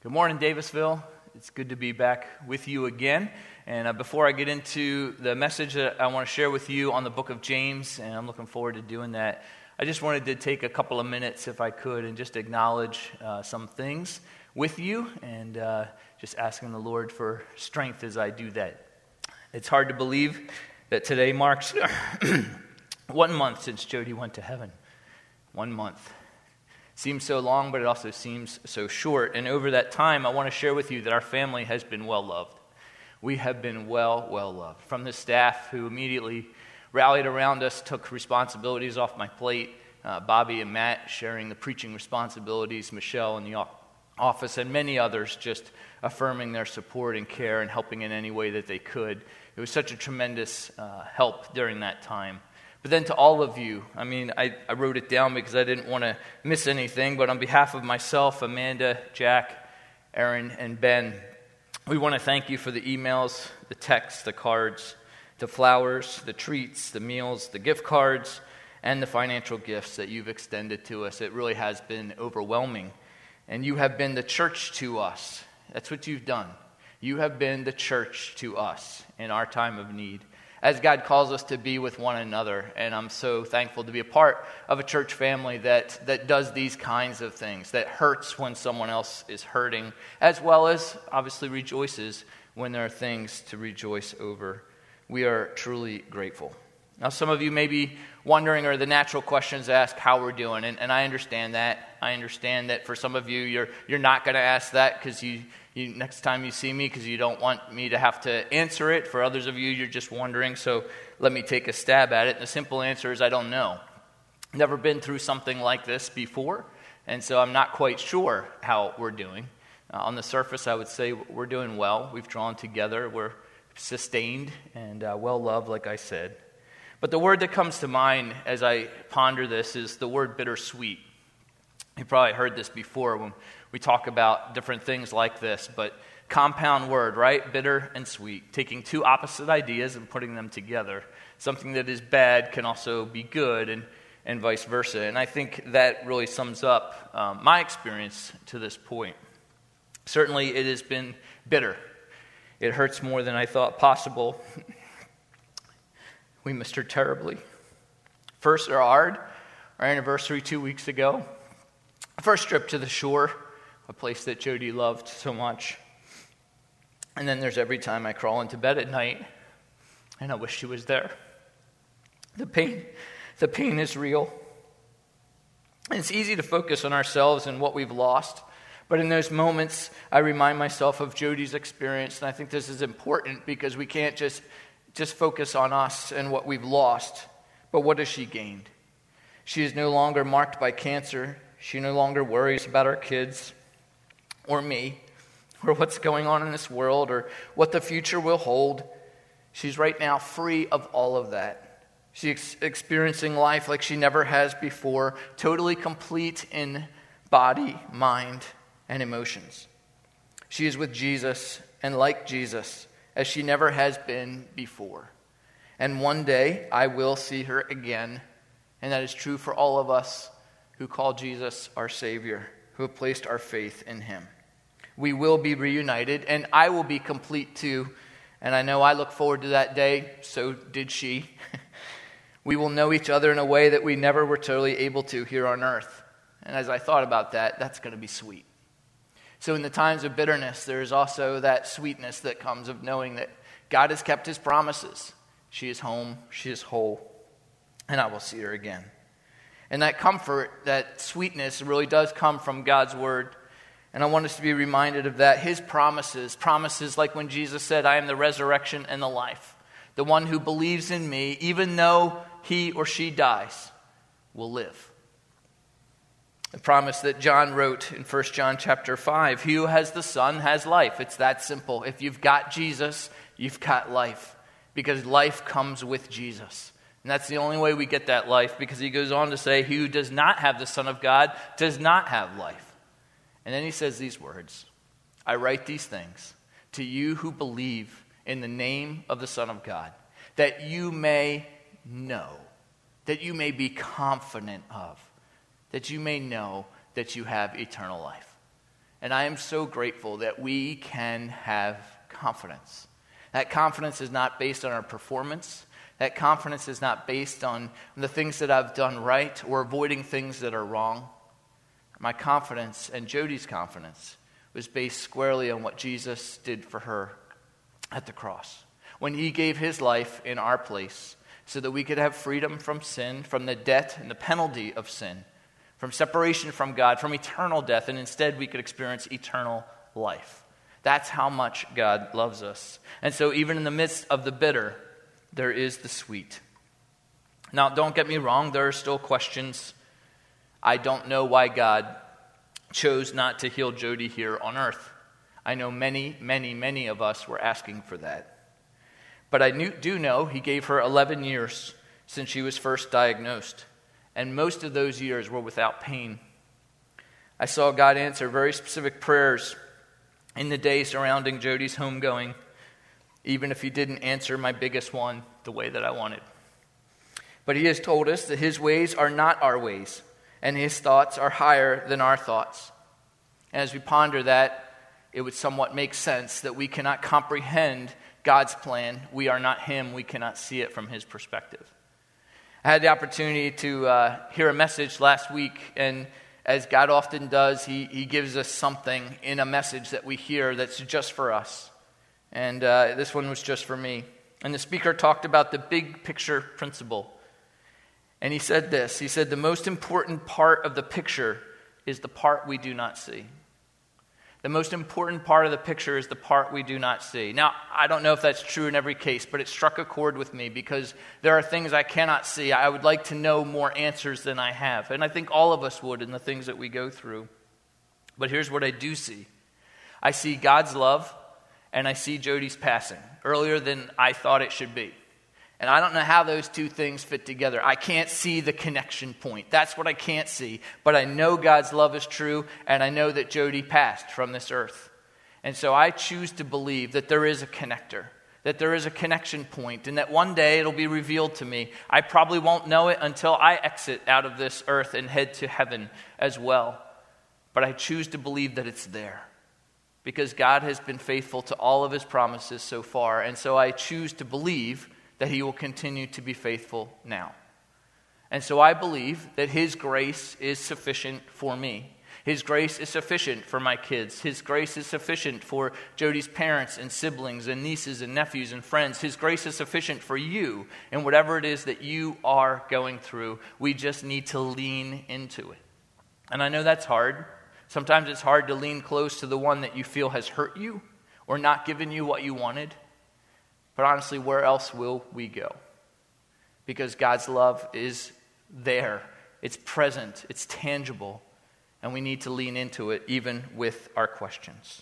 Good morning, Davisville. It's good to be back with you again. And before I get into the message that I want to share with you on the book of James, and I'm looking forward to doing that, I just wanted to take a couple of minutes, if I could, and just acknowledge some things with you, and just asking the Lord for strength as I do that. It's hard to believe that today marks 1 month since Jody went to heaven. 1 month. Seems so long, but it also seems so short. And over that time, I want to share with you that our family has been well loved. We have been well loved. From the staff who immediately rallied around us, took responsibilities off my plate, Bobby and Matt sharing the preaching responsibilities, Michelle in the office, and many others just affirming their support and care and helping in any way that they could. It was such a tremendous help during that time. But then to all of you, I wrote it down because I didn't want to miss anything, but on behalf of myself, Amanda, Jack, Aaron, and Ben, we want to thank you for the emails, the texts, the cards, the flowers, the treats, the meals, the gift cards, and the financial gifts that you've extended to us. It really has been overwhelming. And you have been the church to us. That's what you've done. You have been the church to us in our time of need, as God calls us to be with one another. And I'm so thankful to be a part of a church family that does these kinds of things, that hurts when someone else is hurting, as well as obviously rejoices when there are things to rejoice over. We are truly grateful. Now, some of you may be wondering, or the natural questions ask, how we're doing. And I understand that. I understand that for some of you, you're not going to ask that because you next time you see me, because you don't want me to have to answer it. For others of you, you're just wondering, so let me take a stab at it. And the simple answer is I don't know. Never been through something like this before, and so I'm not quite sure how we're doing. On the surface, I would say we're doing well. We've drawn together. We're sustained and well-loved, like I said. But the word that comes to mind as I ponder this is the word bittersweet. You probably heard this before when we talk about different things like this, but compound word, right? Bitter and sweet. Taking two opposite ideas and putting them together. Something that is bad can also be good, and vice versa. And I think that really sums up my experience to this point. Certainly it has been bitter. It hurts more than I thought possible. We missed her terribly. First, our anniversary 2 weeks ago. First trip to the shore, a place that Jody loved so much. And then there's every time I crawl into bed at night, and I wish she was there. The pain is real. And it's easy to focus on ourselves and what we've lost. But in those moments, I remind myself of Jody's experience, and I think this is important because we can't just focus on us and what we've lost, but what has she gained? She is no longer marked by cancer. She no longer worries about our kids or me or what's going on in this world or what the future will hold. She's right now free of all of that. She's experiencing life like she never has before, totally complete in body, mind, and emotions. She is with Jesus and like Jesus as she never has been before. And one day I will see her again, and that is true for all of us who call Jesus our Savior, who have placed our faith in Him. We will be reunited, and I will be complete too, and I know I look forward to that day, so did she. We will know each other in a way that we never were totally able to here on earth. And as I thought about that, that's going to be sweet. So in the times of bitterness, there is also that sweetness that comes of knowing that God has kept His promises. She is home, she is whole, and I will see her again. And that comfort, that sweetness really does come from God's word. And I want us to be reminded of that. His promises like when Jesus said, I am the resurrection and the life. The one who believes in me, even though he or she dies, will live. The promise that John wrote in 1 John chapter 5, he who has the Son has life. It's that simple. If you've got Jesus, you've got life. Because life comes with Jesus. And that's the only way we get that life, because he goes on to say, he who does not have the Son of God does not have life. And then he says these words, I write these things to you who believe in the name of the Son of God, that you may know, that you may be confident of, that you may know that you have eternal life. And I am so grateful that we can have confidence. That confidence is not based on our performance. That confidence is not based on the things that I've done right or avoiding things that are wrong. My confidence and Jody's confidence was based squarely on what Jesus did for her at the cross, when he gave his life in our place so that we could have freedom from sin, from the debt and the penalty of sin, from separation from God, from eternal death, and instead we could experience eternal life. That's how much God loves us. And so even in the midst of the bitter, there is the sweet. Now, don't get me wrong, there are still questions. I don't know why God chose not to heal Jody here on earth. I know many of us were asking for that. But I do know he gave her 11 years since she was first diagnosed. And most of those years were without pain. I saw God answer very specific prayers in the days surrounding Jody's homegoing, even if he didn't answer my biggest one the way that I wanted. But he has told us that his ways are not our ways, and his thoughts are higher than our thoughts. And as we ponder that, it would somewhat make sense that we cannot comprehend God's plan. We are not him. We cannot see it from his perspective. I had the opportunity to hear a message last week, and as God often does, he gives us something in a message that we hear that's just for us. And this one was just for me. And the speaker talked about the big picture principle. And he said this. He said, the most important part of the picture is the part we do not see. The most important part of the picture is the part we do not see. Now, I don't know if that's true in every case, but it struck a chord with me because there are things I cannot see. I would like to know more answers than I have. And I think all of us would in the things that we go through. But here's what I do see. I see God's love, and I see Jody's passing earlier than I thought it should be. And I don't know how those two things fit together. I can't see the connection point. That's what I can't see. But I know God's love is true, and I know that Jody passed from this earth. And so I choose to believe that there is a connector, that there is a connection point, and that one day it'll be revealed to me. I probably won't know it until I exit out of this earth and head to heaven as well. But I choose to believe that it's there, because God has been faithful to all of his promises so far. And so I choose to believe that he will continue to be faithful now. And so I believe that his grace is sufficient for me. His grace is sufficient for my kids. His grace is sufficient for Jody's parents and siblings and nieces and nephews and friends. His grace is sufficient for you and whatever it is that you are going through. We just need to lean into it. And I know that's hard. Sometimes it's hard to lean close to the one that you feel has hurt you or not given you what you wanted. But honestly, where else will we go? Because God's love is there. It's present. It's tangible. And we need to lean into it even with our questions.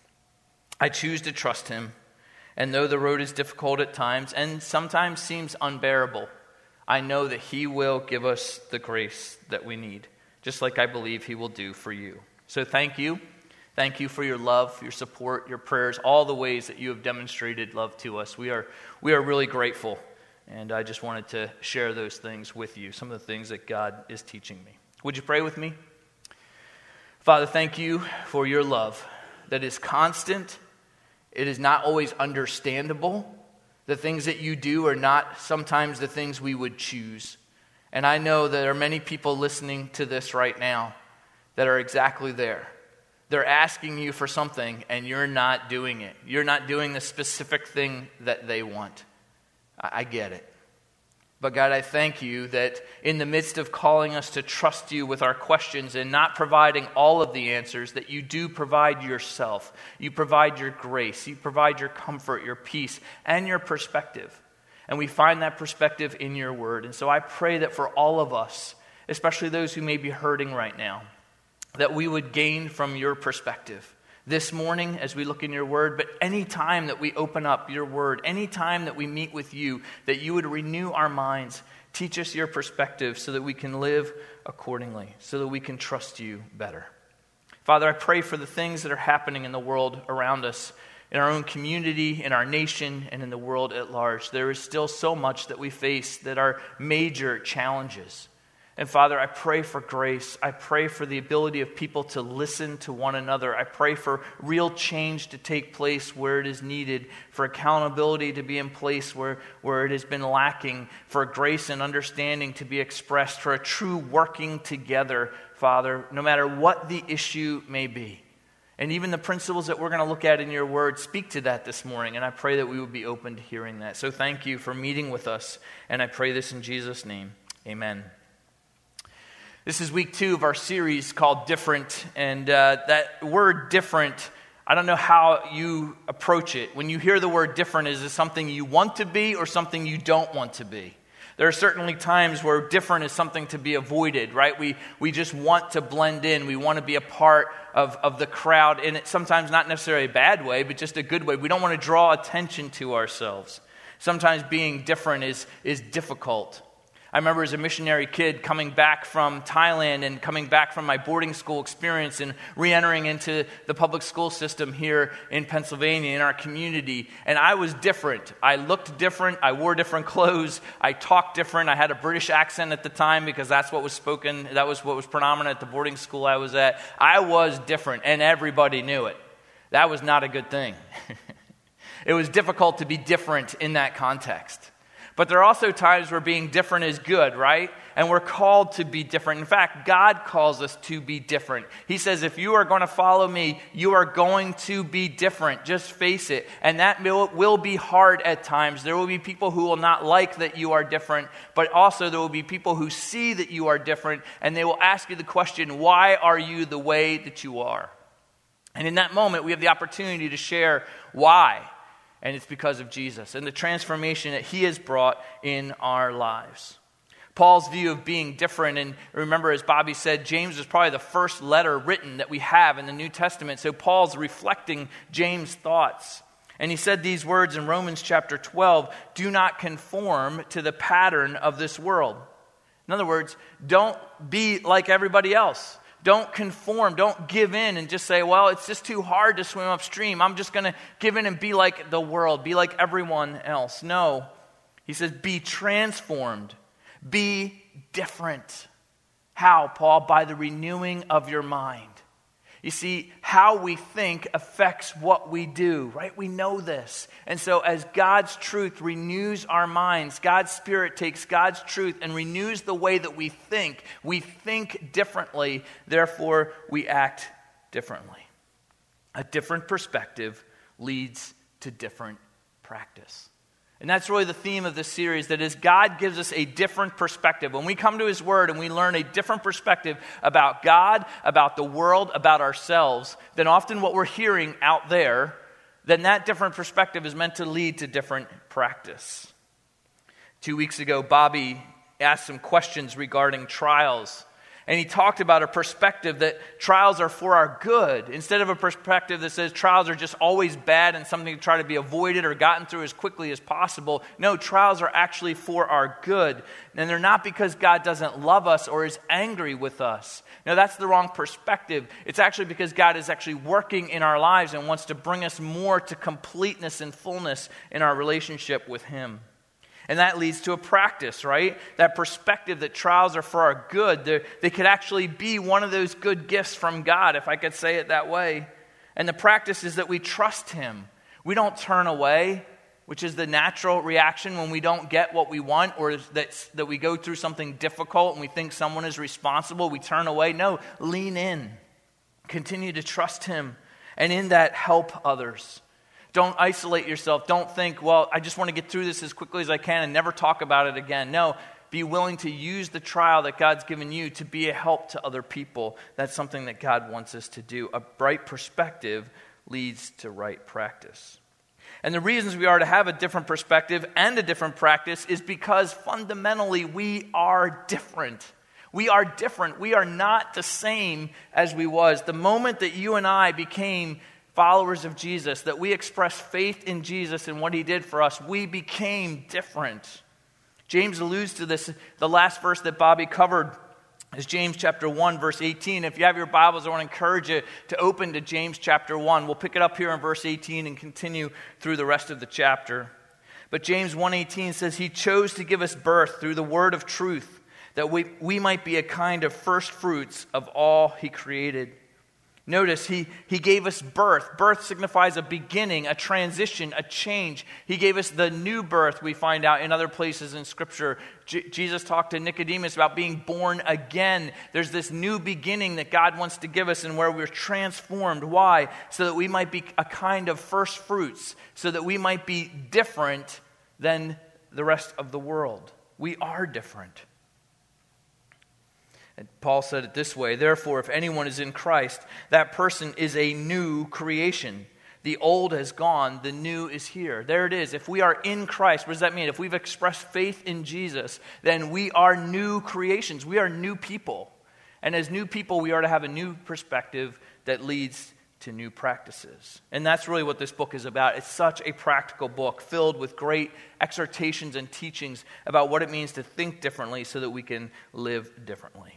I choose to trust him. And though the road is difficult at times and sometimes seems unbearable, I know that he will give us the grace that we need, just like I believe he will do for you. So thank you. Thank you for your love, your support, your prayers, all the ways that you have demonstrated love to us. We are really grateful, and I just wanted to share those things with you, some of the things that God is teaching me. Would you pray with me? Father, thank you for your love that is constant. It is not always understandable. The things that you do are not sometimes the things we would choose. And I know that there are many people listening to this right now that are exactly there. They're asking you for something, and you're not doing it. You're not doing the specific thing that they want. I get it. But God, I thank you that in the midst of calling us to trust you with our questions and not providing all of the answers, that you do provide yourself. You provide your grace. You provide your comfort, your peace, and your perspective. And we find that perspective in your word. And so I pray that for all of us, especially those who may be hurting right now, that we would gain from your perspective this morning as we look in your word, but any time that we open up your word, any time that we meet with you, that you would renew our minds, teach us your perspective so that we can live accordingly, so that we can trust you better. Father, I pray for the things that are happening in the world around us, in our own community, in our nation, and in the world at large. There is still so much that we face that are major challenges. And Father, I pray for grace. I pray for the ability of people to listen to one another. I pray for real change to take place where it is needed, for accountability to be in place where it has been lacking, for grace and understanding to be expressed, for a true working together, Father, no matter what the issue may be. And even the principles that we're going to look at in your word speak to that this morning, and I pray that we would be open to hearing that. So thank you for meeting with us, and I pray this in Jesus' name. Amen. This is week 2 of our series called Different, and that word different, I don't know how you approach it. When you hear the word different, is it something you want to be or something you don't want to be? There are certainly times where different is something to be avoided, right? We just want to blend in. We want to be a part of the crowd, and it's sometimes not necessarily a bad way, but just a good way. We don't want to draw attention to ourselves. Sometimes being different is difficult. I remember as a missionary kid coming back from Thailand and coming back from my boarding school experience and re-entering into the public school system here in Pennsylvania in our community. And I was different. I looked different. I wore different clothes. I talked different. I had a British accent at the time because that's what was spoken. That was what was predominant at the boarding school I was at. I was different, and everybody knew it. That was not a good thing. It was difficult to be different in that context. But there are also times where being different is good, right? And we're called to be different. In fact, God calls us to be different. He says, if you are going to follow me, you are going to be different. Just face it. And that will be hard at times. There will be people who will not like that you are different, but also there will be people who see that you are different, and they will ask you the question, why are you the way that you are? And in that moment, we have the opportunity to share why. And it's because of Jesus and the transformation that he has brought in our lives. Paul's view of being different, and remember, as Bobby said, James is probably the first letter written that we have in the New Testament. So Paul's reflecting James' thoughts. And he said these words in Romans chapter 12, do not conform to the pattern of this world. In other words, don't be like everybody else. Don't conform. Don't give in and just say, well, it's just too hard to swim upstream. I'm just going to give in and be like the world, be like everyone else. No. He says, be transformed. Be different. How, Paul? By the renewing of your mind. You see, how we think affects what we do, right? We know this. And so as God's truth renews our minds, God's Spirit takes God's truth and renews the way that we think. We think differently, therefore we act differently. A different perspective leads to different practice. And that's really the theme of this series, that is God gives us a different perspective. When we come to his word and we learn a different perspective about God, about the world, about ourselves, then often what we're hearing out there, then that different perspective is meant to lead to different practice. 2 weeks ago, Bobby asked some questions regarding trials. And he talked about a perspective that trials are for our good, instead of a perspective that says trials are just always bad and something to try to be avoided or gotten through as quickly as possible. No, trials are actually for our good. And they're not because God doesn't love us or is angry with us. No, that's the wrong perspective. It's actually because God is actually working in our lives and wants to bring us more to completeness and fullness in our relationship with him. And that leads to a practice, right? That perspective that trials are for our good. They could actually be one of those good gifts from God, if I could say it that way. And the practice is that we trust him. We don't turn away, which is the natural reaction when we don't get what we want, or that we go through something difficult and we think someone is responsible. We turn away. No, lean in. Continue to trust him. And in that, help others. Don't isolate yourself. Don't think, well, I just want to get through this as quickly as I can and never talk about it again. No, be willing to use the trial that God's given you to be a help to other people. That's something that God wants us to do. A bright perspective leads to right practice. And the reasons we are to have a different perspective and a different practice is because fundamentally we are different. We are different. We are not the same as we was. The moment that you and I became followers of Jesus, that we express faith in Jesus and what he did for us, we became different. James alludes to this. The last verse that Bobby covered is James chapter 1, verse 18. If you have your Bibles, I want to encourage you to open to James chapter 1. We'll pick it up here in verse 18 and continue through the rest of the chapter. But James 1:18 says, he chose to give us birth through the word of truth, that we might be a kind of first fruits of all he created. Notice, he gave us birth. Birth signifies a beginning, a transition, a change. He gave us the new birth, we find out in other places in Scripture. Jesus talked to Nicodemus about being born again. There's this new beginning that God wants to give us and where we're transformed. Why? So that we might be a kind of first fruits, so that we might be different than the rest of the world. We are different. And Paul said it this way, therefore, if anyone is in Christ, that person is a new creation. The old has gone, the new is here. There it is. If we are in Christ, what does that mean? If we've expressed faith in Jesus, then we are new creations. We are new people. And as new people, we are to have a new perspective that leads to new practices. And that's really what this book is about. It's such a practical book filled with great exhortations and teachings about what it means to think differently so that we can live differently.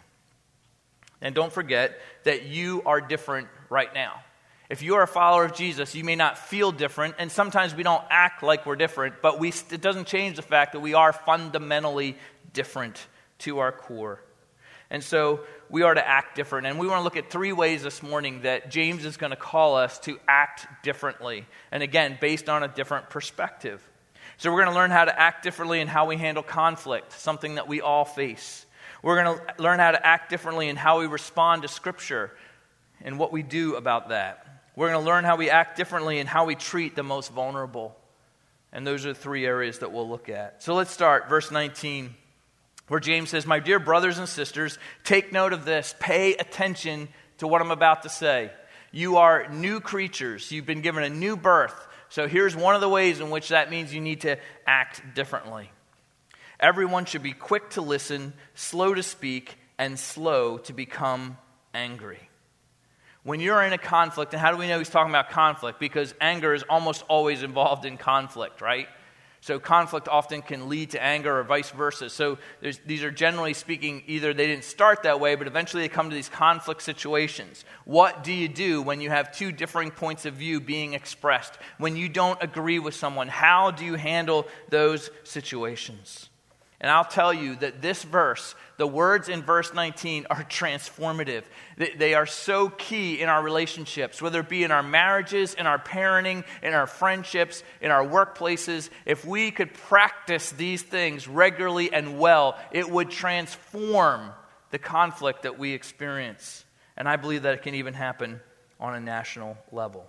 And don't forget that you are different right now. If you are a follower of Jesus, you may not feel different, and sometimes we don't act like we're different, but it doesn't change the fact that we are fundamentally different to our core. And so we are to act different. And we want to look at 3 ways this morning that James is going to call us to act differently. And again, based on a different perspective. So we're going to learn how to act differently in how we handle conflict, something that we all face. We're going to learn how to act differently in how we respond to Scripture and what we do about that. We're going to learn how we act differently in how we treat the most vulnerable. And those are the 3 areas that we'll look at. So let's start, verse 19, where James says, my dear brothers and sisters, take note of this. Pay attention to what I'm about to say. You are new creatures. You've been given a new birth. So here's one of the ways in which that means you need to act differently. Everyone should be quick to listen, slow to speak, and slow to become angry. When you're in a conflict, and how do we know he's talking about conflict? Because anger is almost always involved in conflict, right? So conflict often can lead to anger or vice versa. So these are generally speaking, either they didn't start that way, but eventually they come to these conflict situations. What do you do when you have 2 differing points of view being expressed? When you don't agree with someone, how do you handle those situations? And I'll tell you that this verse, the words in verse 19 are transformative. They are so key in our relationships, whether it be in our marriages, in our parenting, in our friendships, in our workplaces. If we could practice these things regularly and well, it would transform the conflict that we experience. And I believe that it can even happen on a national level.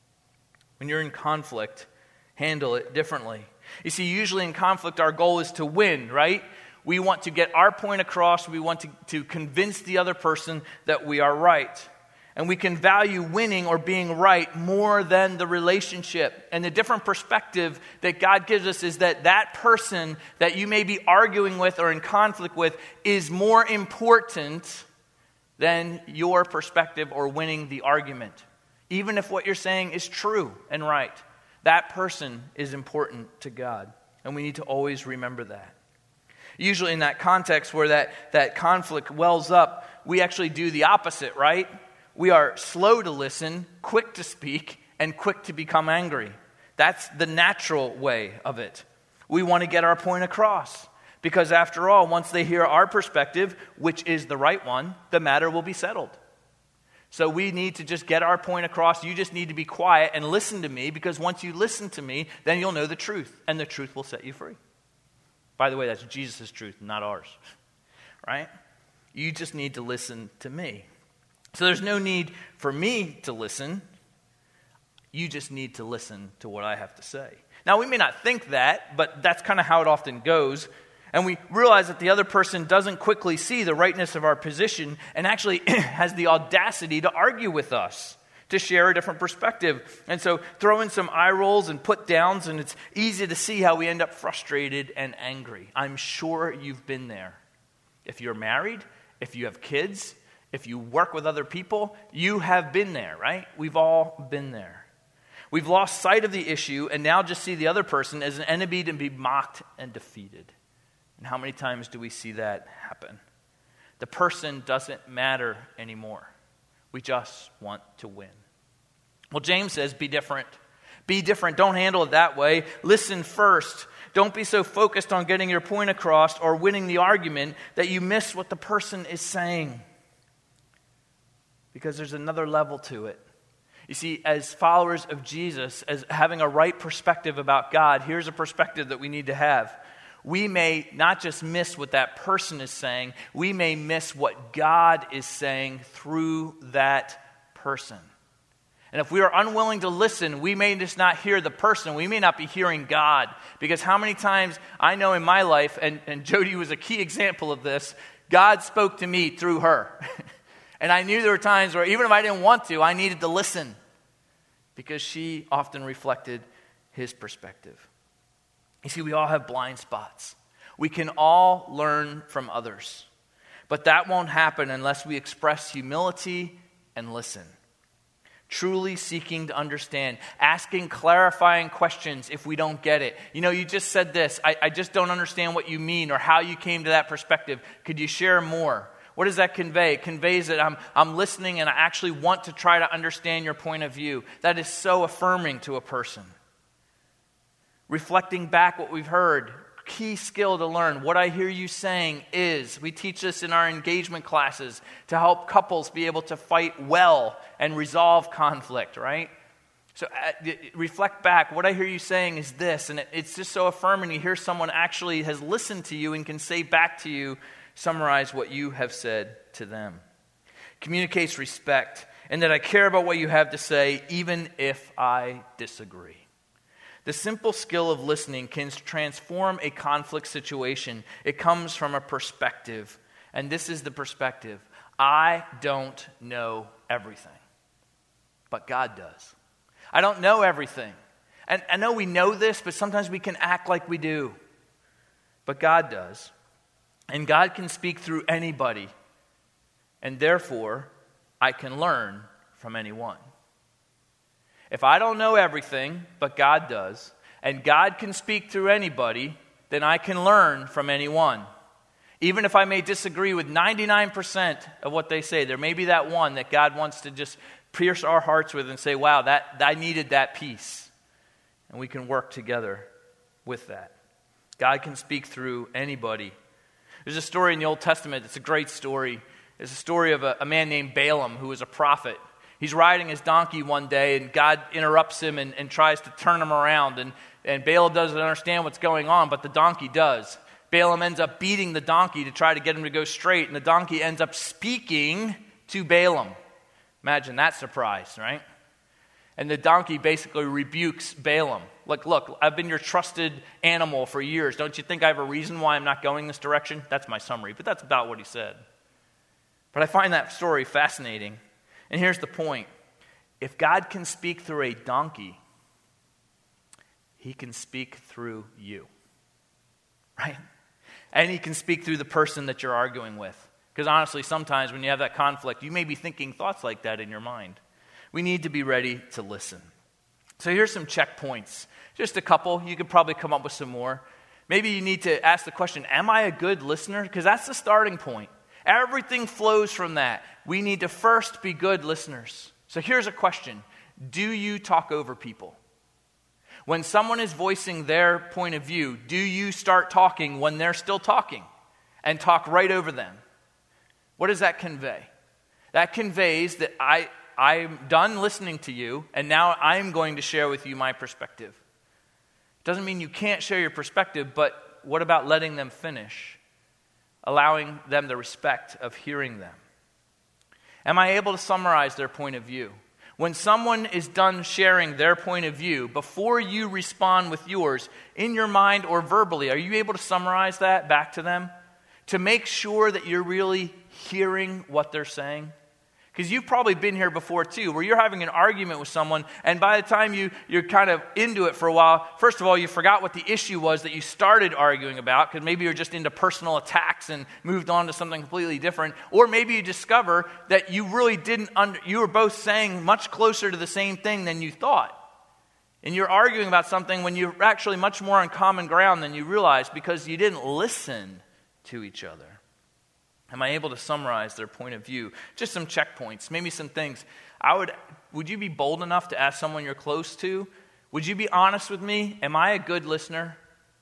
When you're in conflict, handle it differently. You see, usually in conflict, our goal is to win, right? We want to get our point across. We want to convince the other person that we are right. And we can value winning or being right more than the relationship. And the different perspective that God gives us is that that person that you may be arguing with or in conflict with is more important than your perspective or winning the argument. Even if what you're saying is true and right. That person is important to God, and we need to always remember that. Usually in that context where that conflict wells up, we actually do the opposite, right? We are slow to listen, quick to speak, and quick to become angry. That's the natural way of it. We want to get our point across, because after all, once they hear our perspective, which is the right one, the matter will be settled. So we need to just get our point across. You just need to be quiet and listen to me, because once you listen to me, then you'll know the truth, and the truth will set you free. By the way, that's Jesus' truth, not ours, right? You just need to listen to me. So there's no need for me to listen. You just need to listen to what I have to say. Now, we may not think that, but that's kind of how it often goes. And we realize that the other person doesn't quickly see the rightness of our position and actually has the audacity to argue with us, to share a different perspective. And so throw in some eye rolls and put downs, and it's easy to see how we end up frustrated and angry. I'm sure you've been there. If you're married, if you have kids, if you work with other people, you have been there, right? We've all been there. We've lost sight of the issue and now just see the other person as an enemy to be mocked and defeated. And how many times do we see that happen? The person doesn't matter anymore. We just want to win. Well, James says, be different. Be different. Don't handle it that way. Listen first. Don't be so focused on getting your point across or winning the argument that you miss what the person is saying. Because there's another level to it. You see, as followers of Jesus, as having a right perspective about God, here's a perspective that we need to have. We may not just miss what that person is saying, we may miss what God is saying through that person. And if we are unwilling to listen, we may just not hear the person. We may not be hearing God. Because how many times I know in my life, and Jody was a key example of this, God spoke to me through her. And I knew there were times where even if I didn't want to, I needed to listen. Because she often reflected his perspective. You see, we all have blind spots. We can all learn from others. But that won't happen unless we express humility and listen. Truly seeking to understand, asking clarifying questions if we don't get it. You know, you just said this. I just don't understand what you mean or how you came to that perspective. Could you share more? What does that convey? It conveys that I'm listening and I actually want to try to understand your point of view. That is so affirming to a person. Reflecting back what we've heard. Key skill to learn. What I hear you saying is, we teach this in our engagement classes to help couples be able to fight well and resolve conflict, right? So reflect back. What I hear you saying is this. And it's just so affirming to hear someone actually has listened to you and can say back to you, summarize what you have said to them. Communicates respect and that I care about what you have to say even if I disagree. The simple skill of listening can transform a conflict situation. It comes from a perspective. And this is the perspective. I don't know everything. But God does. I don't know everything. And I know we know this, but sometimes we can act like we do. But God does. And God can speak through anybody. And therefore, I can learn from anyone. If I don't know everything, but God does, and God can speak through anybody, then I can learn from anyone. Even if I may disagree with 99% of what they say, there may be that one that God wants to just pierce our hearts with and say, wow, that I needed that piece. And we can work together with that. God can speak through anybody. There's a story in the Old Testament. It's a great story. It's a story of a man named Balaam who was a prophet. He's riding his donkey one day, and God interrupts him and tries to turn him around. And Balaam doesn't understand what's going on, but the donkey does. Balaam ends up beating the donkey to try to get him to go straight, and the donkey ends up speaking to Balaam. Imagine that surprise, right? And the donkey basically rebukes Balaam. Like, look, I've been your trusted animal for years. Don't you think I have a reason why I'm not going this direction? That's my summary, but that's about what he said. But I find that story fascinating. And here's the point. If God can speak through a donkey, he can speak through you. Right? And he can speak through the person that you're arguing with. Because honestly, sometimes when you have that conflict, you may be thinking thoughts like that in your mind. We need to be ready to listen. So here's some checkpoints. Just a couple. You could probably come up with some more. Maybe you need to ask the question, am I a good listener? Because that's the starting point. Everything flows from that. We need to first be good listeners. So here's a question. Do you talk over people? When someone is voicing their point of view, do you start talking when they're still talking and talk right over them? What does that convey? That conveys that I'm done listening to you, and now I'm going to share with you my perspective. Doesn't mean you can't share your perspective, but what about letting them finish? Allowing them the respect of hearing them. Am I able to summarize their point of view? When someone is done sharing their point of view, before you respond with yours, in your mind or verbally, are you able to summarize that back to them? To make sure that you're really hearing what they're saying? Because you've probably been here before too, where you're having an argument with someone, and by the time you're kind of into it for a while, first of all, you forgot what the issue was that you started arguing about, because maybe you're just into personal attacks and moved on to something completely different. Or maybe you discover that you really you were both saying much closer to the same thing than you thought. And you're arguing about something when you're actually much more on common ground than you realize, because you didn't listen to each other. Am I able to summarize their point of view? Just some checkpoints, maybe some things. Would you be bold enough to ask someone you're close to? Would you be honest with me? Am I a good listener?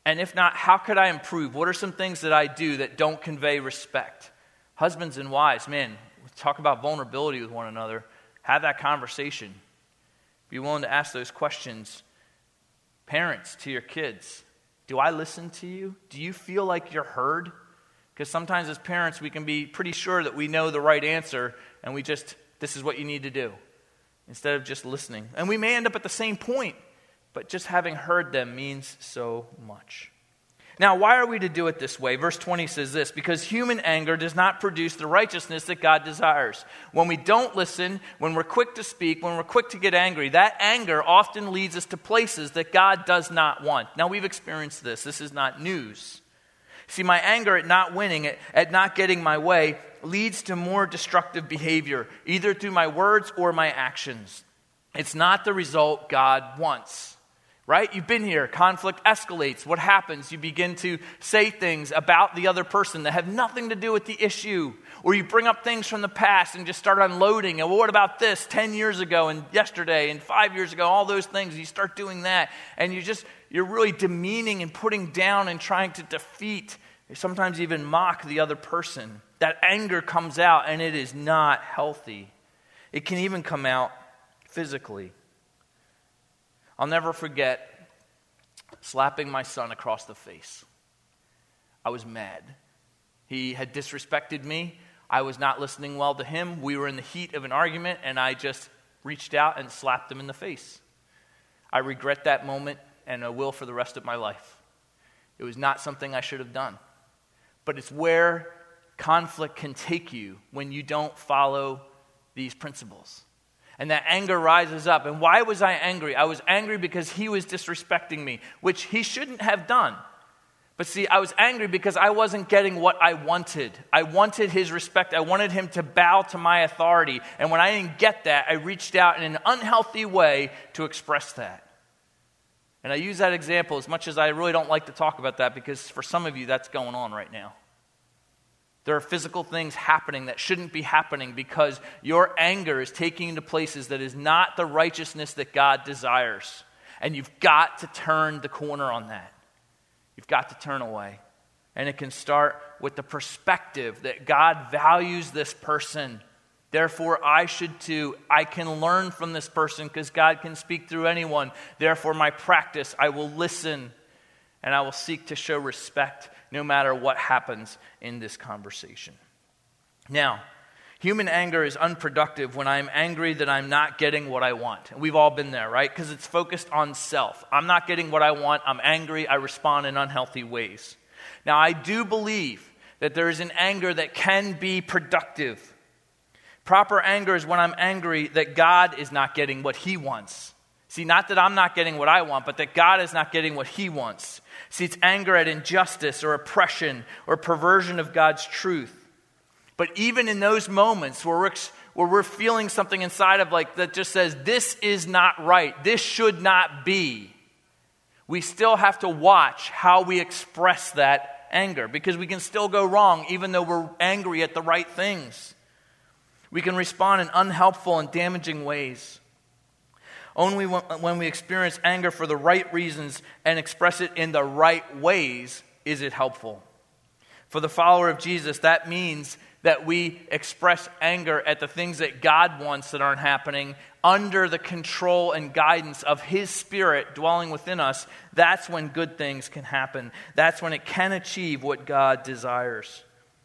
And if not, how could I improve? What are some things that I do that don't convey respect? Husbands and wives, man, talk about vulnerability with one another. Have that conversation. Be willing to ask those questions. Parents, to your kids, do I listen to you? Do you feel like you're heard? Because sometimes as parents, we can be pretty sure that we know the right answer, and this is what you need to do, instead of just listening. And we may end up at the same point, but just having heard them means so much. Now, why are we to do it this way? Verse 20 says this, because human anger does not produce the righteousness that God desires. When we don't listen, when we're quick to speak, when we're quick to get angry, that anger often leads us to places that God does not want. Now, we've experienced this. This is not news. See, my anger at not winning, at not getting my way, leads to more destructive behavior, either through my words or my actions. It's not the result God wants. Right? You've been here. Conflict escalates. What happens? You begin to say things about the other person that have nothing to do with the issue. Or you bring up things from the past and just start unloading. And well, what about this 10 years ago and yesterday and 5 years ago? All those things. You start doing that. And you're really demeaning and putting down and trying to defeat, sometimes even mock the other person. That anger comes out and it is not healthy. It can even come out physically. I'll never forget slapping my son across the face. I was mad. He had disrespected me. I was not listening well to him. We were in the heat of an argument, and I just reached out and slapped him in the face. I regret that moment, and I will for the rest of my life. It was not something I should have done. But it's where conflict can take you when you don't follow these principles. And that anger rises up. And why was I angry? I was angry because he was disrespecting me, which he shouldn't have done. But see, I was angry because I wasn't getting what I wanted. I wanted his respect. I wanted him to bow to my authority. And when I didn't get that, I reached out in an unhealthy way to express that. And I use that example as much as I really don't like to talk about that, because for some of you, that's going on right now. There are physical things happening that shouldn't be happening because your anger is taking you to places that is not the righteousness that God desires. And you've got to turn the corner on that. You've got to turn away. And it can start with the perspective that God values this person. Therefore, I should too. I can learn from this person because God can speak through anyone. Therefore, my practice, I will listen and I will seek to show respect no matter what happens in this conversation. Now, human anger is unproductive when I'm angry that I'm not getting what I want. And we've all been there, right? Because it's focused on self. I'm not getting what I want. I'm angry. I respond in unhealthy ways. Now, I do believe that there is an anger that can be productive. Proper anger is when I'm angry that God is not getting what he wants. See, not that I'm not getting what I want, but that God is not getting what he wants. See, it's anger at injustice or oppression or perversion of God's truth. But even in those moments where we're feeling something inside of that just says, this is not right, this should not be, we still have to watch how we express that anger, because we can still go wrong even though we're angry at the right things. We can respond in unhelpful and damaging ways. Only when we experience anger for the right reasons and express it in the right ways is it helpful. For the follower of Jesus, that means that we express anger at the things that God wants that aren't happening under the control and guidance of his Spirit dwelling within us. That's when good things can happen. That's when it can achieve what God desires.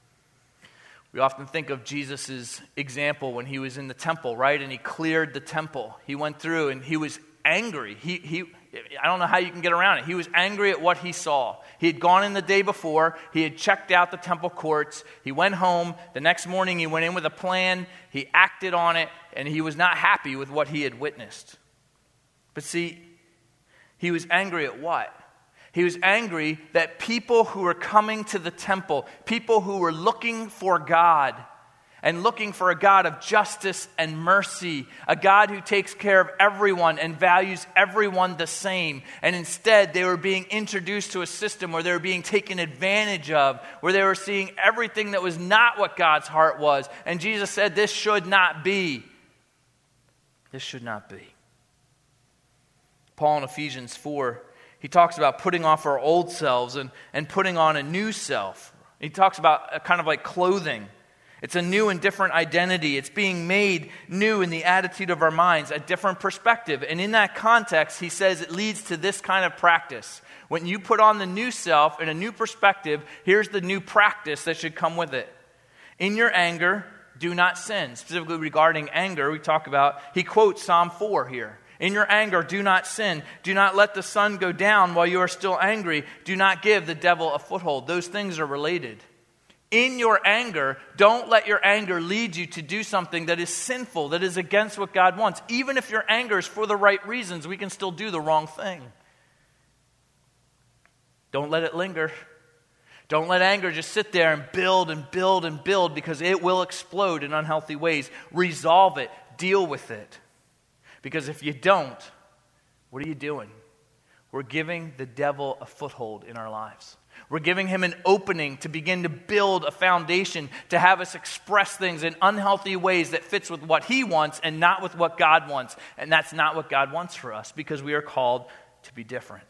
We often think of Jesus' example when he was in the temple, right? And he cleared the temple. He went through and he was angry. I don't know how you can get around it. He was angry at what he saw. He had gone in the day before. He had checked out the temple courts. He went home. The next morning he went in with a plan. He acted on it. And he was not happy with what he had witnessed. But see, he was angry at what? He was angry that people who were coming to the temple, people who were looking for God and looking for a God of justice and mercy, a God who takes care of everyone and values everyone the same. And instead, they were being introduced to a system where they were being taken advantage of, where they were seeing everything that was not what God's heart was. And Jesus said, this should not be. This should not be. Paul in Ephesians 4, he talks about putting off our old selves and putting on a new self. He talks about a kind of like clothing. It's a new and different identity. It's being made new in the attitude of our minds, a different perspective. And in that context, he says it leads to this kind of practice. When you put on the new self and a new perspective, here's the new practice that should come with it. In your anger, do not sin. Specifically regarding anger, he quotes Psalm 4 here. In your anger, do not sin. Do not let the sun go down while you are still angry. Do not give the devil a foothold. Those things are related. In your anger, don't let your anger lead you to do something that is sinful, that is against what God wants. Even if your anger is for the right reasons, we can still do the wrong thing. Don't let it linger. Don't let anger just sit there and build and build and build, because it will explode in unhealthy ways. Resolve it. Deal with it. Because if you don't, what are you doing? We're giving the devil a foothold in our lives. We're giving him an opening to begin to build a foundation, to have us express things in unhealthy ways that fits with what he wants and not with what God wants. And that's not what God wants for us, because we are called to be different.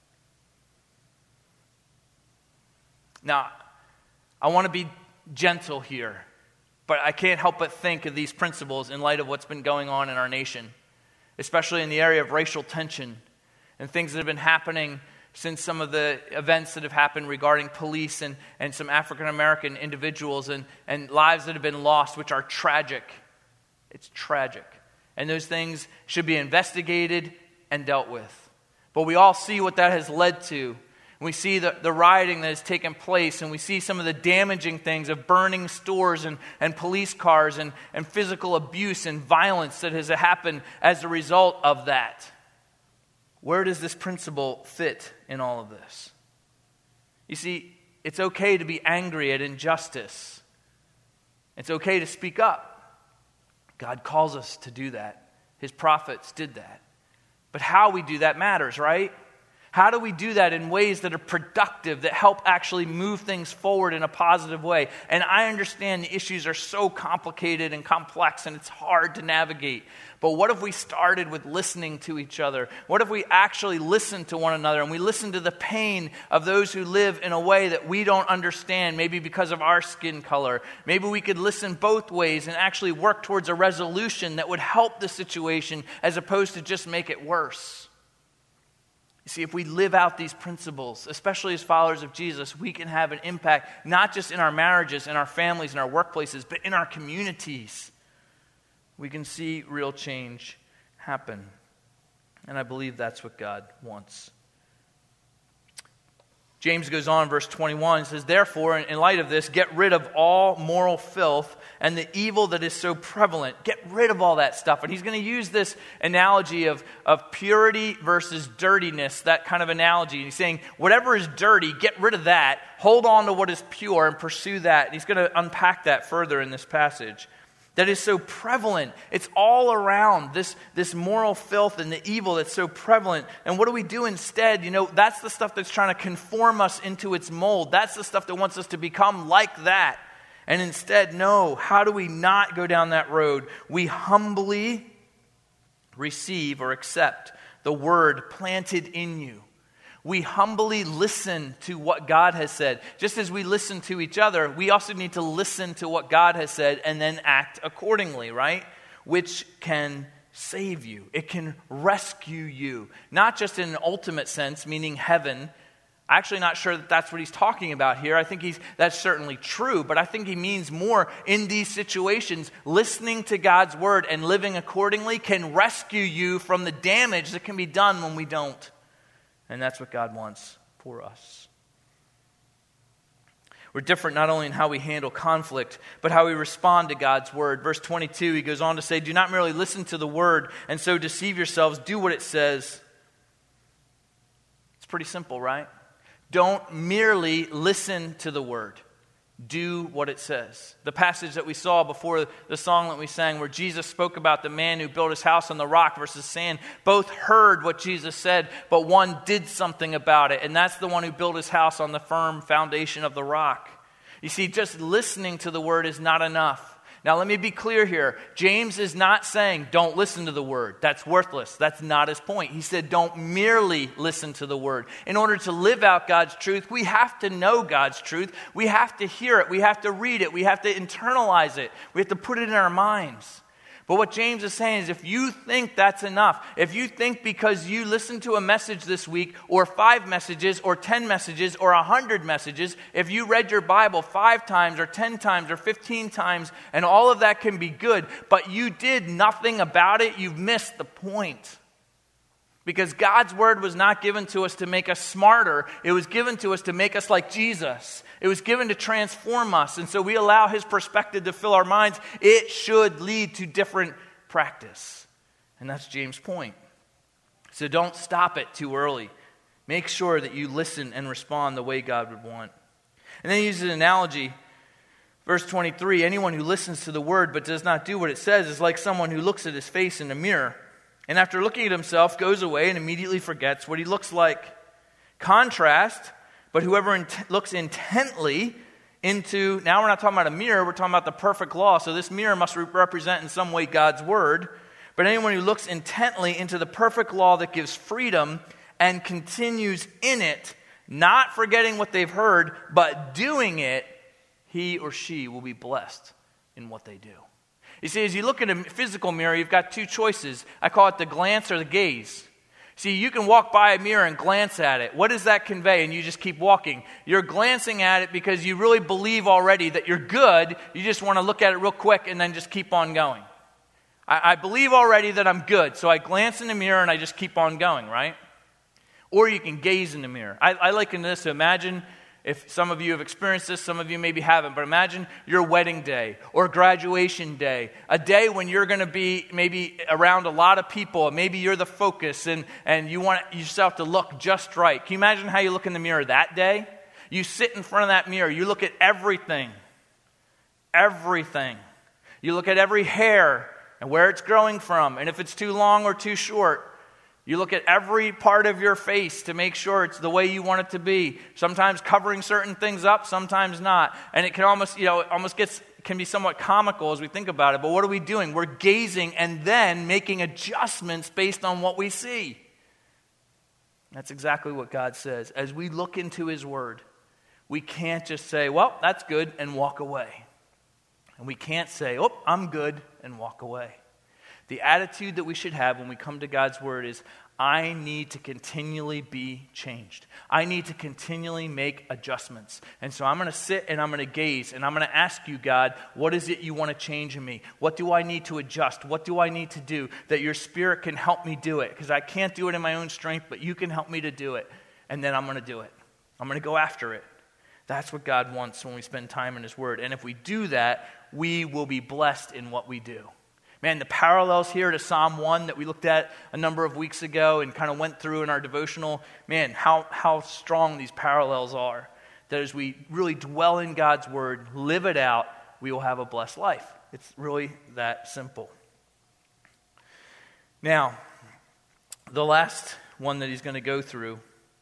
Now, I want to be gentle here, but I can't help but think of these principles in light of what's been going on in our nation, especially in the area of racial tension and things that have been happening since some of the events that have happened regarding police and some African-American individuals and lives that have been lost, which are tragic. It's tragic. And those things should be investigated and dealt with. But we all see what that has led to. We see the rioting that has taken place, and we see some of the damaging things of burning stores and police cars and physical abuse and violence that has happened as a result of that. Where does this principle fit in all of this? You see, it's okay to be angry at injustice. It's okay to speak up. God calls us to do that. His prophets did that. But how we do that matters, right? How do we do that in ways that are productive, that help actually move things forward in a positive way? And I understand the issues are so complicated and complex, and it's hard to navigate. But what if we started with listening to each other? What if we actually listened to one another, and we listened to the pain of those who live in a way that we don't understand, maybe because of our skin color? Maybe we could listen both ways and actually work towards a resolution that would help the situation as opposed to just make it worse. You see, if we live out these principles, especially as followers of Jesus, we can have an impact not just in our marriages, in our families, in our workplaces, but in our communities. We can see real change happen. And I believe that's what God wants. James goes on, verse 21, and says, therefore, in light of this, get rid of all moral filth and the evil that is so prevalent. Get rid of all that stuff. And he's going to use this analogy of purity versus dirtiness, that kind of analogy. And he's saying, whatever is dirty, get rid of that. Hold on to what is pure and pursue that. And he's going to unpack that further in this passage. That is so prevalent. It's all around, this moral filth and the evil that's so prevalent. And what do we do instead? You know, that's the stuff that's trying to conform us into its mold. That's the stuff that wants us to become like that. And instead, no, how do we not go down that road? We humbly receive or accept the word planted in you. We humbly listen to what God has said. Just as we listen to each other, we also need to listen to what God has said and then act accordingly, right? Which can save you. It can rescue you. Not just in an ultimate sense, meaning heaven. I'm actually not sure that that's what he's talking about here. I think that's certainly true, but I think he means more in these situations. Listening to God's word and living accordingly can rescue you from the damage that can be done when we don't. And that's what God wants for us. We're different not only in how we handle conflict, but how we respond to God's word. Verse 22, he goes on to say, do not merely listen to the word and so deceive yourselves. Do what it says. It's pretty simple, right? Don't merely listen to the word. Do what it says. The passage that we saw before the song that we sang, where Jesus spoke about the man who built his house on the rock versus sand, both heard what Jesus said, but one did something about it. And that's the one who built his house on the firm foundation of the rock. You see, just listening to the word is not enough. Now, let me be clear here. James is not saying don't listen to the word. That's worthless. That's not his point. He said don't merely listen to the word. In order to live out God's truth, we have to know God's truth. We have to hear it. We have to read it. We have to internalize it. We have to put it in our minds. But what James is saying is if you think that's enough, if you think because you listened to a message this week, or 5 messages, or 10 messages, or 100 messages, if you read your Bible 5 times, or 10 times, or 15 times, and all of that can be good, but you did nothing about it, you've missed the point. Because God's word was not given to us to make us smarter. It was given to us to make us like Jesus. It was given to transform us. And so we allow his perspective to fill our minds. It should lead to different practice. And that's James' point. So don't stop it too early. Make sure that you listen and respond the way God would want. And then he uses an analogy. Verse 23, anyone who listens to the word but does not do what it says is like someone who looks at his face in a mirror. And after looking at himself, goes away and immediately forgets what he looks like. Contrast, but whoever looks intently into, now we're not talking about a mirror, we're talking about the perfect law. So this mirror must represent in some way God's word. But anyone who looks intently into the perfect law that gives freedom and continues in it, not forgetting what they've heard, but doing it, he or she will be blessed in what they do. You see, as you look at a physical mirror, you've got 2 choices. I call it the glance or the gaze. See, you can walk by a mirror and glance at it. What does that convey? And you just keep walking. You're glancing at it because you really believe already that you're good. You just want to look at it real quick and then just keep on going. I believe already that I'm good, so I glance in the mirror and I just keep on going, right? Or you can gaze in the mirror. I liken this to imagine. If some of you have experienced this, some of you maybe haven't, but imagine your wedding day or graduation day, a day when you're going to be maybe around a lot of people, and maybe you're the focus and you want yourself to look just right. Can you imagine how you look in the mirror that day? You sit in front of that mirror, you look at everything. You look at every hair and where it's growing from, and if it's too long or too short. You look at every part of your face to make sure it's the way you want it to be. Sometimes covering certain things up, sometimes not. And it can almost, can be somewhat comical as we think about it. But what are we doing? We're gazing and then making adjustments based on what we see. That's exactly what God says. As we look into his word, we can't just say, well, that's good, and walk away. And we can't say, oh, I'm good, and walk away. The attitude that we should have when we come to God's word is, I need to continually be changed. I need to continually make adjustments. And so I'm going to sit and I'm going to gaze and I'm going to ask you, God, what is it you want to change in me? What do I need to adjust? What do I need to do that your spirit can help me do it? Because I can't do it in my own strength, but you can help me to do it. And then I'm going to do it. I'm going to go after it. That's what God wants when we spend time in his word. And if we do that, we will be blessed in what we do. Man, the parallels here to Psalm 1 that we looked at a number of weeks ago and kind of went through in our devotional, man, how strong these parallels are. That as we really dwell in God's word, live it out, we will have a blessed life. It's really that simple. Now, the last one that he's going to go through,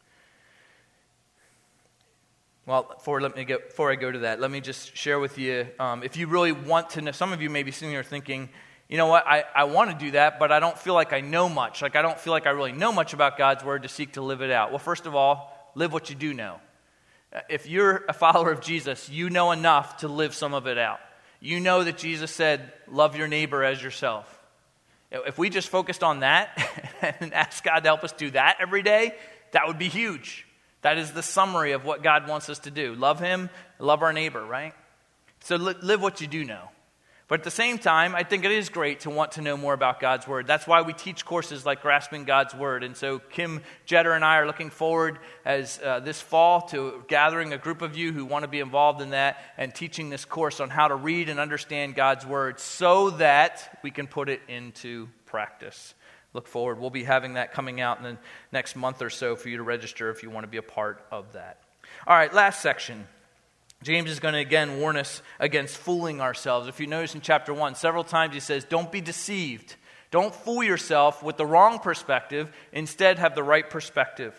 well, before I go to that, let me just share with you, if you really want to know, some of you may be sitting here thinking, you know what, I want to do that, but I don't feel like I know much. Like, I don't feel like I really know much about God's word to seek to live it out. Well, first of all, live what you do know. If you're a follower of Jesus, you know enough to live some of it out. You know that Jesus said, love your neighbor as yourself. If we just focused on that and asked God to help us do that every day, that would be huge. That is the summary of what God wants us to do. Love him, love our neighbor, right? So live what you do know. But at the same time, I think it is great to want to know more about God's word. That's why we teach courses like Grasping God's Word. And so Kim Jeter and I are looking forward as this fall to gathering a group of you who want to be involved in that and teaching this course on how to read and understand God's word so that we can put it into practice. Look forward. We'll be having that coming out in the next month or so for you to register if you want to be a part of that. All right, last section. James is going to again warn us against fooling ourselves. If you notice in chapter 1, several times he says, don't be deceived. Don't fool yourself with the wrong perspective. Instead, have the right perspective.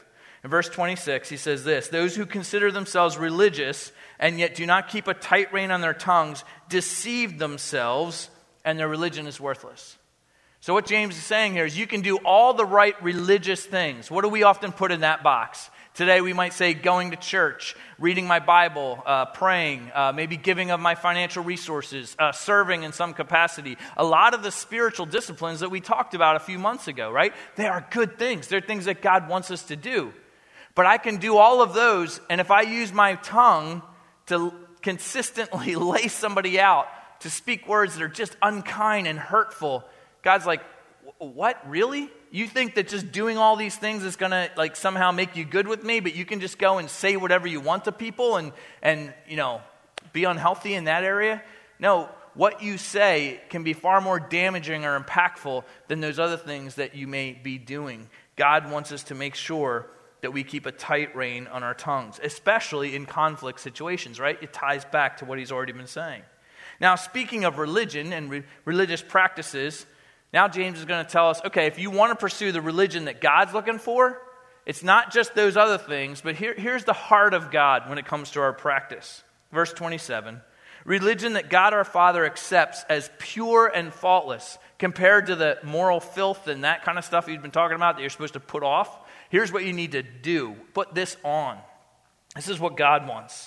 In verse 26, he says this, "Those who consider themselves religious and yet do not keep a tight rein on their tongues deceive themselves, and their religion is worthless." So what James is saying here is you can do all the right religious things. What do we often put in that box? Today we might say going to church, reading my Bible, praying, maybe giving of my financial resources, serving in some capacity. A lot of the spiritual disciplines that we talked about a few months ago, right? They are good things. They're things that God wants us to do. But I can do all of those, and if I use my tongue to consistently lay somebody out, to speak words that are just unkind and hurtful, God's like, what, really? You think that just doing all these things is going to like somehow make you good with me, but you can just go and say whatever you want to people and be unhealthy in that area? No, what you say can be far more damaging or impactful than those other things that you may be doing. God wants us to make sure that we keep a tight rein on our tongues, especially in conflict situations, right? It ties back to what he's already been saying. Now, speaking of religion and religious practices, now James is going to tell us, okay, if you want to pursue the religion that God's looking for, it's not just those other things, but here's the heart of God when it comes to our practice. Verse 27, "Religion that God our Father accepts as pure and faultless," compared to the moral filth and that kind of stuff he's been talking about that you're supposed to put off. Here's what you need to do. Put this on. This is what God wants.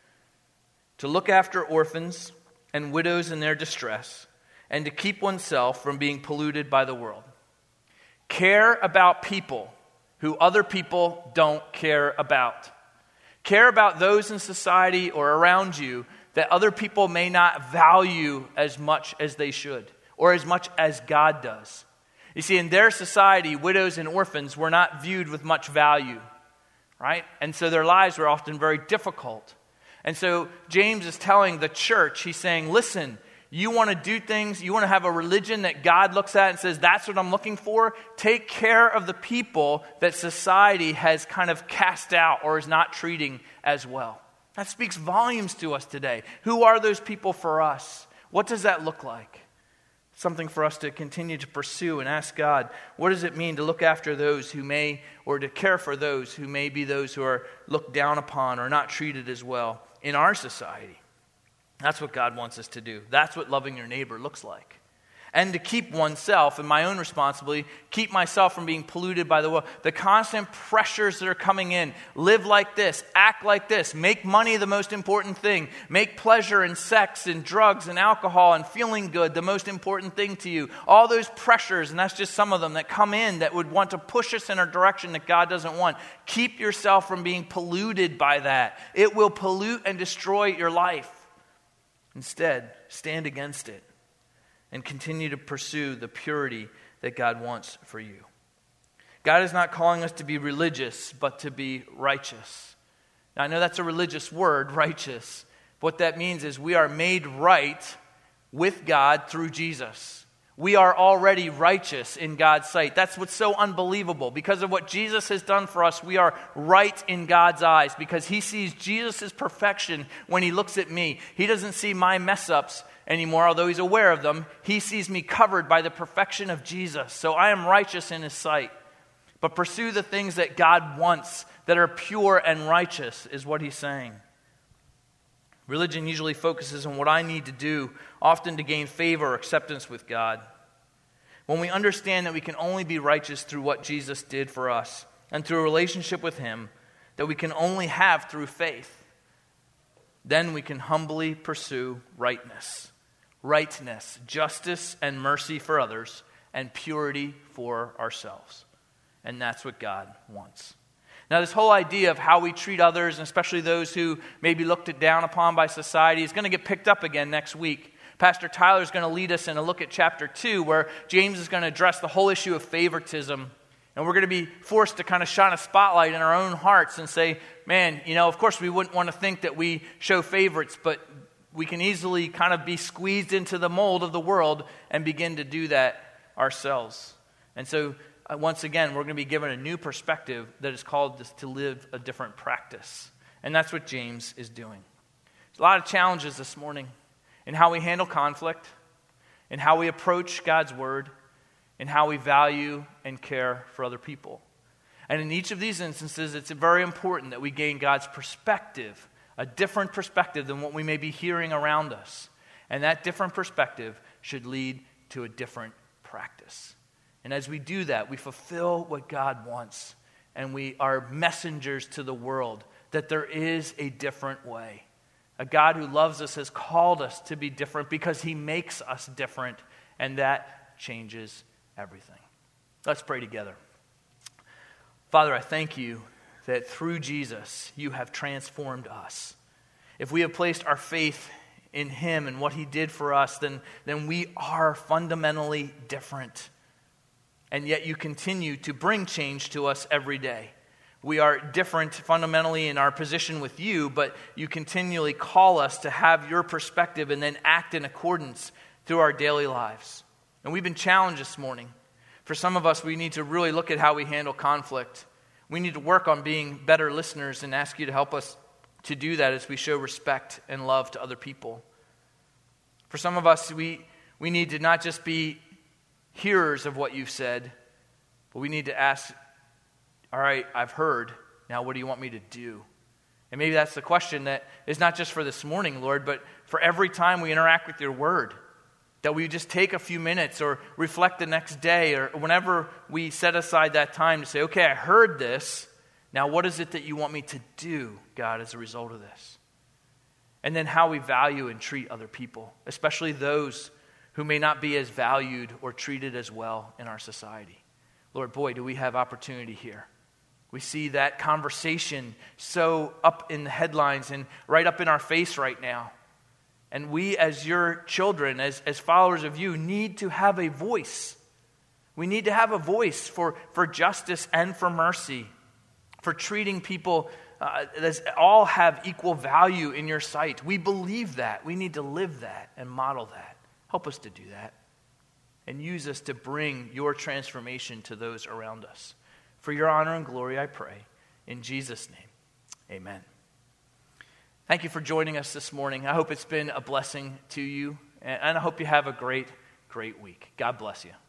"To look after orphans and widows in their distress, and to keep oneself from being polluted by the world." Care about people who other people don't care about. Care about those in society or around you that other people may not value as much as they should, or as much as God does. You see, in their society, widows and orphans were not viewed with much value, right? And so their lives were often very difficult. And so James is telling the church, he's saying, listen, you want to do things, you want to have a religion that God looks at and says, that's what I'm looking for? Take care of the people that society has kind of cast out or is not treating as well. That speaks volumes to us today. Who are those people for us? What does that look like? Something for us to continue to pursue and ask God, what does it mean to look after those who may, or to care for those who may be those who are looked down upon or not treated as well in our society? That's what God wants us to do. That's what loving your neighbor looks like. And to keep oneself, and my own responsibility, keep myself from being polluted by the world. The constant pressures that are coming in. Live like this, act like this, make money the most important thing. Make pleasure and sex and drugs and alcohol and feeling good the most important thing to you. All those pressures, and that's just some of them that come in that would want to push us in a direction that God doesn't want. Keep yourself from being polluted by that. It will pollute and destroy your life. Instead, stand against it. And continue to pursue the purity that God wants for you. God is not calling us to be religious, but to be righteous. Now, I know that's a religious word, righteous. What that means is we are made right with God through Jesus. We are already righteous in God's sight. That's what's so unbelievable. Because of what Jesus has done for us, we are right in God's eyes. Because he sees Jesus' perfection when he looks at me. He doesn't see my mess-ups anymore, although he's aware of them. He sees me covered by the perfection of Jesus. So I am righteous in his sight. But pursue the things that God wants that are pure and righteous, is what he's saying. Religion usually focuses on what I need to do, often to gain favor or acceptance with God. When we understand that we can only be righteous through what Jesus did for us, and through a relationship with him that we can only have through faith, then we can humbly pursue rightness, justice and mercy for others, and purity for ourselves. And that's what God wants. Now, this whole idea of how we treat others, and especially those who may be looked down upon by society, is going to get picked up again next week. Pastor Tyler is going to lead us in a look at chapter 2, where James is going to address the whole issue of favoritism. And we're going to be forced to kind of shine a spotlight in our own hearts and say, man, of course we wouldn't want to think that we show favorites, but we can easily kind of be squeezed into the mold of the world and begin to do that ourselves. And so, once again, we're going to be given a new perspective that is called to live a different practice. And that's what James is doing. There's a lot of challenges this morning in how we handle conflict, in how we approach God's word, in how we value and care for other people. And in each of these instances, it's very important that we gain God's perspective, a different perspective than what we may be hearing around us. And that different perspective should lead to a different practice. And as we do that, we fulfill what God wants. And we are messengers to the world that there is a different way. A God who loves us has called us to be different because he makes us different. And that changes everything. Let's pray together. Father, I thank you that through Jesus, you have transformed us. If we have placed our faith in him and what he did for us, then we are fundamentally different. And yet you continue to bring change to us every day. We are different fundamentally in our position with you, but you continually call us to have your perspective and then act in accordance through our daily lives. And we've been challenged this morning. For some of us, we need to really look at how we handle conflict. We need to work on being better listeners and ask you to help us to do that as we show respect and love to other people. For some of us, we need to not just be hearers of what you've said, but we need to ask, all right, I've heard, now what do you want me to do? And maybe that's the question that is not just for this morning, Lord, but for every time we interact with your word, that we just take a few minutes or reflect the next day or whenever we set aside that time to say, okay, I heard this, now what is it that you want me to do, God, as a result of this? And then how we value and treat other people, especially those who may not be as valued or treated as well in our society. Lord, boy, do we have opportunity here. We see that conversation so up in the headlines and right up in our face right now. And we as your children, as followers of you, need to have a voice. We need to have a voice for justice and for mercy, for treating people that all have equal value in your sight. We believe that. We need to live that and model that. Help us to do that. And use us to bring your transformation to those around us. For your honor and glory, I pray. In Jesus' name, amen. Thank you for joining us this morning. I hope it's been a blessing to you. And I hope you have a great, great week. God bless you.